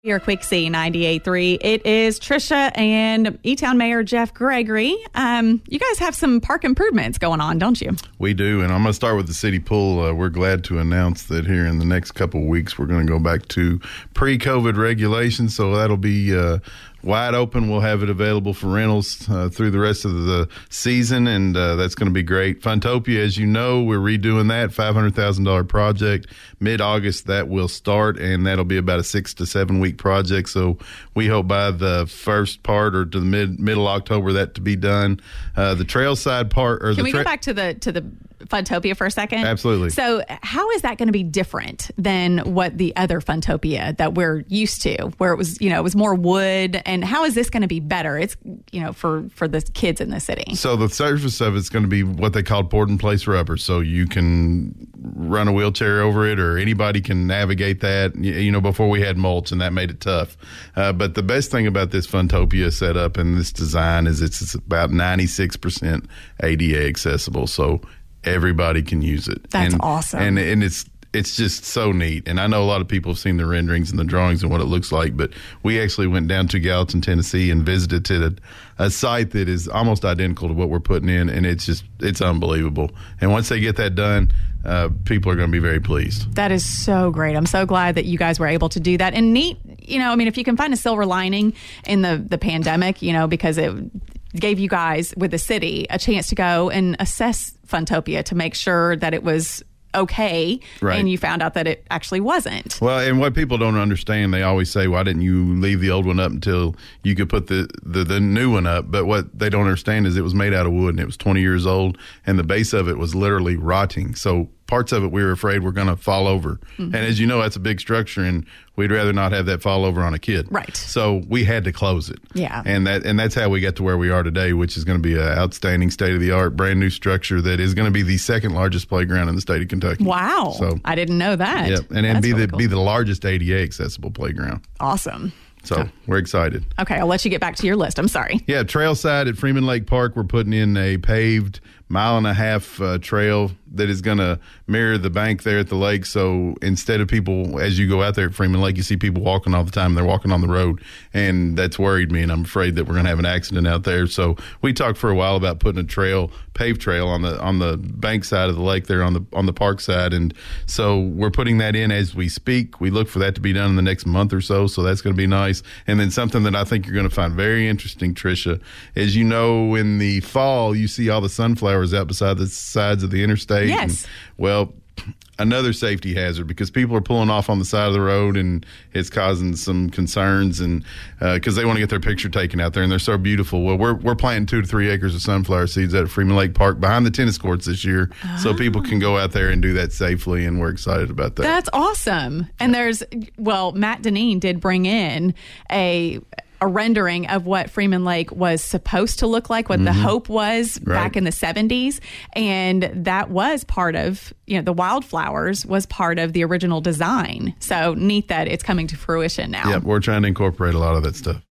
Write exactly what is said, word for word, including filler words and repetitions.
Your Quick C ninety-eight point three. It is Trisha and E-Town Mayor Jeff Gregory. Um, you guys have some park improvements going on, don't you? We do, and I'm going to start with the city pool. Uh, we're glad to announce that here in the next couple of weeks, we're going to go back to pre-COVID regulations, so that'll be uh, wide open. We'll have it available for rentals uh, through the rest of the season, and uh, that's going to be great. Funtopia, as you know, we're redoing that five hundred thousand dollars project. Mid-August, that will start, and that'll be about a six to seven week project. So we hope by the first part or to the mid middle October that to be done. Uh, the trail side part, or can the we tra- go back to the to the Funtopia for a second? Absolutely. So how is that going to be different than what the other Funtopia that we're used to, where it was, you know, it was more wood? And how is this going to be better? It's, you know, for for the kids in the city. So the surface of it's going to be what they call poured in place rubber. So you can run a wheelchair over it, or anybody can navigate that. You know, before we had mulch, and that made it tough. Uh, but the best thing about this Funtopia setup and this design is it's, it's about ninety-six percent A D A accessible. So everybody can use it. That's and, awesome. And and it's it's just so neat. And I know a lot of people have seen the renderings and the drawings and what it looks like, but we actually went down to Gallatin, Tennessee and visited a, a site that is almost identical to what we're putting in, and it's just, it's unbelievable. And once they get that done, uh, people are going to be very pleased. That is so great. I'm so glad that you guys were able to do that. And neat, you know, I mean, if you can find a silver lining in the, the pandemic, you know, because it gave you guys with the city a chance to go and assess Funtopia to make sure that it was okay, right. And you found out that it actually wasn't. Well, and what people don't understand, they always say, why didn't you leave the old one up until you could put the, the, the new one up? But what they don't understand is it was made out of wood, and it was twenty years old, and the base of it was literally rotting. So parts of it we were afraid were going to fall over. Mm-hmm. And as you know, that's a big structure, and we'd rather not have that fall over on a kid. Right. So we had to close it. Yeah. And that and that's how we got to where we are today, which is going to be an outstanding state-of-the-art, brand-new structure that is going to be the second largest playground in the state of Kentucky. Wow. So I didn't know that. Yeah, and, and That's be really the cool. be the largest A D A accessible playground. Awesome. So okay. We're excited. Okay, I'll let you get back to your list. I'm sorry. Yeah, trail side at Freeman Lake Park, we're putting in a paved mile and a half uh, trail that is going to mirror the bank there at the lake. So instead of people, as you go out there at Freeman Lake, you see people walking all the time. They're walking on the road, and that's worried me, and I'm afraid that we're going to have an accident out there. So we talked for a while about putting a trail, paved trail on the on the bank side of the lake there on the on the park side. And so we're putting that in as we speak. We look for that to be done in the next month or so. So that's going to be nice. And then something that I think you're going to find very interesting, Trisha, as you know, in the fall, you see all the sunflowers out beside the sides of the interstate. Yes. And, well, another safety hazard, because people are pulling off on the side of the road, and it's causing some concerns, and because uh, they want to get their picture taken out there, and they're so beautiful. Well, we're we're planting two to three acres of sunflower seeds at Freeman Lake Park behind the tennis courts this year, oh. so people can go out there and do that safely, and we're excited about that. That's awesome. And there's, well, Matt Deneen did bring in a a rendering of what Freeman Lake was supposed to look like, what mm-hmm. the hope was right. back in the seventies. And that was part of, you know, the wildflowers was part of the original design. So neat that it's coming to fruition now. Yeah, we're trying to incorporate a lot of that stuff.